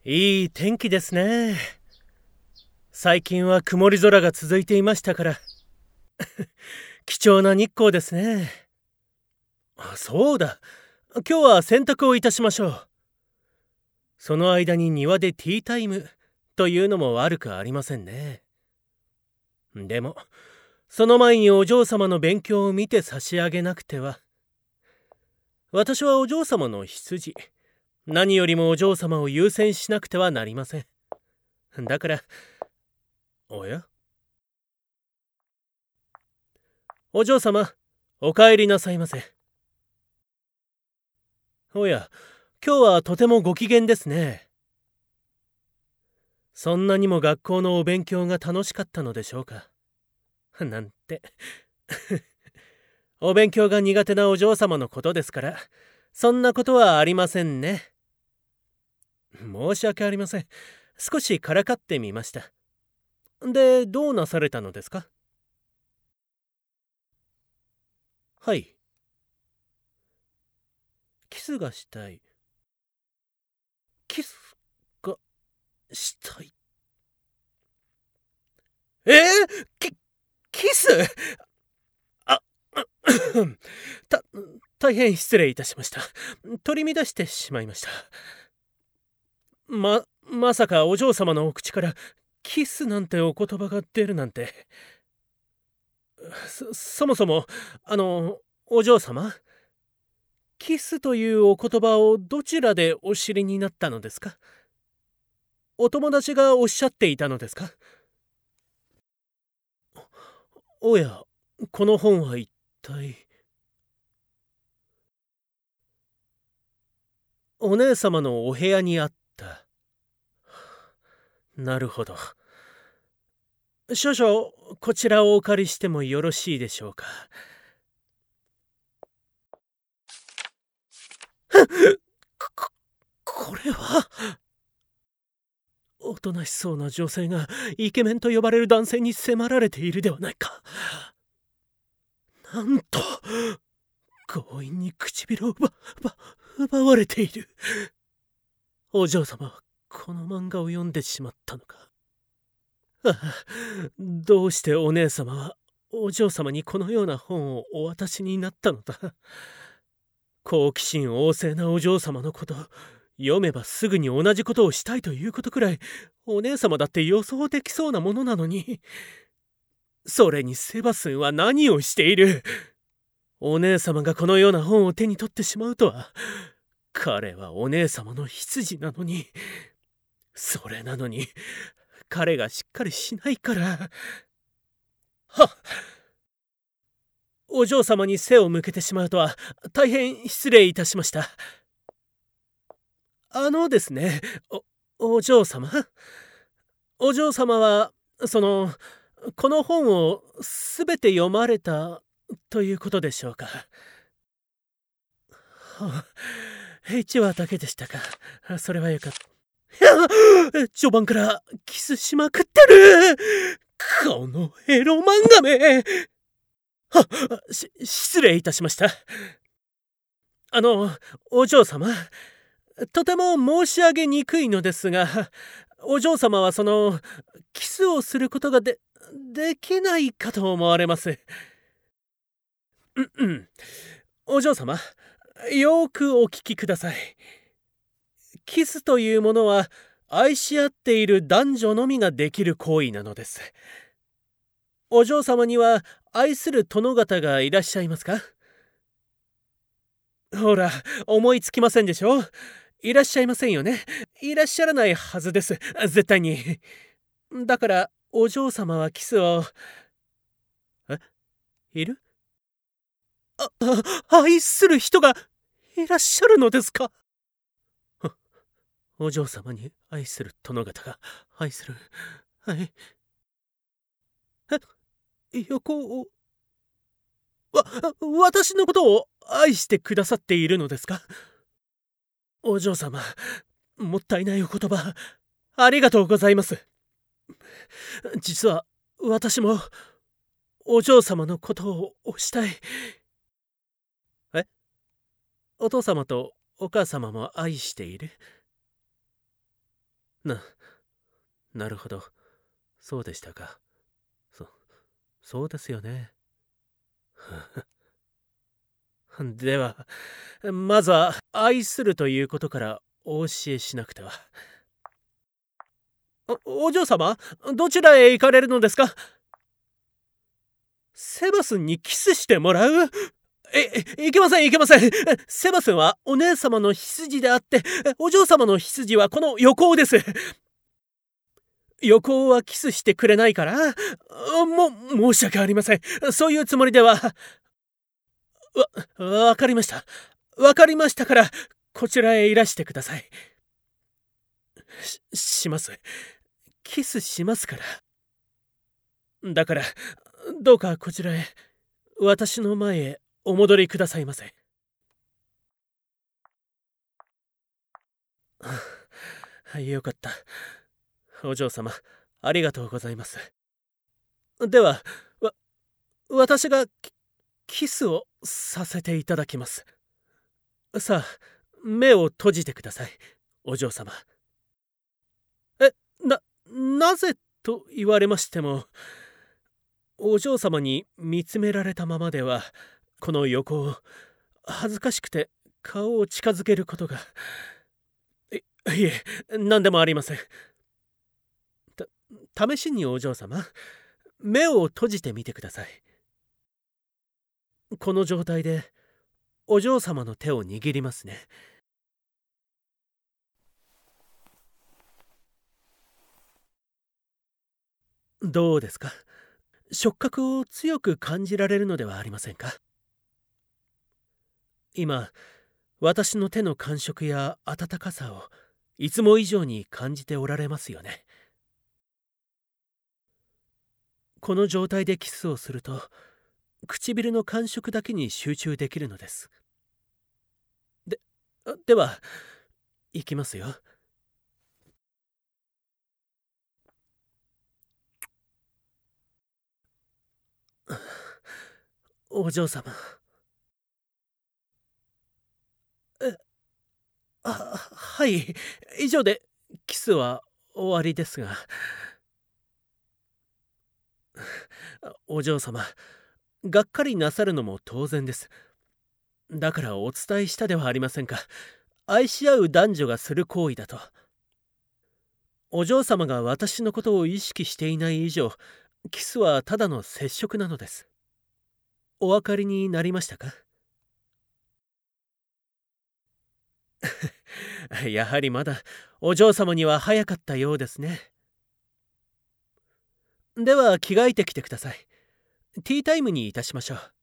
いい天気ですね。最近は曇り空が続いていましたから貴重な日光ですね。そうだ。今日は洗濯をいたしましょう。その間に庭でティータイムというのも悪くありませんね。でも、その前にお嬢様の勉強を見て差し上げなくては。私はお嬢様の羊。何よりもお嬢様を優先しなくてはなりません。だから、おや？お嬢様、お帰りなさいませ。おや、今日はとてもご機嫌ですね。そんなにも学校のお勉強が楽しかったのでしょうか。なんてお勉強が苦手なお嬢様のことですから、そんなことはありませんね。申し訳ありません。少しからかってみました。で、どうなされたのですか？はい。キスがしたい。キスがしたい。キスあ、た、大変失礼いたしました。取り乱してしまいました。まさかお嬢様のお口からキスなんてお言葉が出るなんて。そもそも、お嬢様、キスというお言葉をどちらでお知りになったのですか？お友達がおっしゃっていたのですか？おや、この本は一体。お姉様のお部屋にあった。なるほど。少々こちらをお借りしてもよろしいでしょうか。これはおとなしそうな女性がイケメンと呼ばれる男性に迫られているではないか。なんと強引に唇を奪われている。お嬢様はこの漫画を読んでしまったのか。どうしてお姉様はお嬢様にこのような本をお渡しになったのだ。好奇心旺盛なお嬢様のこと、読めばすぐに同じことをしたいということくらいお姉様だって予想できそうなものなのに。それにセバスンは何をしている？お姉様がこのような本を手に取ってしまうとは。彼はお姉様の羊なのに。それなのに彼がしっかりしないから。はっ！お嬢様に背を向けてしまうとは大変失礼いたしました。ですね、お嬢様お嬢様は、この本をすべて読まれたということでしょうか。はあ、1話だけでしたか。それはよかった。序盤からキスしまくってる。このエロ漫画め。失礼いたしました。お嬢様、とても申し上げにくいのですが、お嬢様はキスをすることができないかと思われます。お嬢様、よーくお聞きください。キスというものは愛し合っている男女のみができる行為なのです。お嬢様には愛する殿方がいらっしゃいますか？ほら、思いつきませんでしょ？いらっしゃいませんよね。いらっしゃらないはずです。絶対に。だから、お嬢様はキスを。いる？愛する人がいらっしゃるのですか？お嬢様に愛する殿方が愛する。はい。横を。私のことを愛してくださっているのですか？お嬢様、もったいないお言葉、ありがとうございます。実は、私も、お嬢様のことを推したい。お父様とお母様も愛している？ な、なるほど。そうでしたか。そうですよね。では、まずは愛するということからお教えしなくては。お嬢様、どちらへ行かれるのですか？セバスンにキスしてもらう？いけません、いけません。セバスンはお姉様の羊であって、お嬢様の羊はこの横尾です。横尾はキスしてくれないから、申し訳ありません。そういうつもりでは。わかりました。わかりましたから、こちらへいらしてください。します。キスしますから。だから、どうかこちらへ、私の前へお戻りくださいませ。よかった。お嬢様、ありがとうございます。では、私がキスをさせていただきます。さあ、目を閉じてください、お嬢様。なぜと言われましても、お嬢様に見つめられたままでは、この横を恥ずかしくて顔を近づけることが。いえ、何でもありません。試しにお嬢様、目を閉じてみてください。この状態でお嬢様の手を握りますね。どうですか？触覚を強く感じられるのではありませんか？今、私の手の感触や温かさをいつも以上に感じておられますよね。この状態でキスをすると、唇の感触だけに集中できるのです。では、いきますよ。お嬢様。はい。以上でキスは終わりですが。お嬢様、がっかりなさるのも当然です。だからお伝えしたではありませんか。愛し合う男女がする行為だと。お嬢様が私のことを意識していない以上、キスはただの接触なのです。お分かりになりましたか？やはりまだお嬢様には早かったようですね。では着替えてきてください。ティータイムにいたしましょう。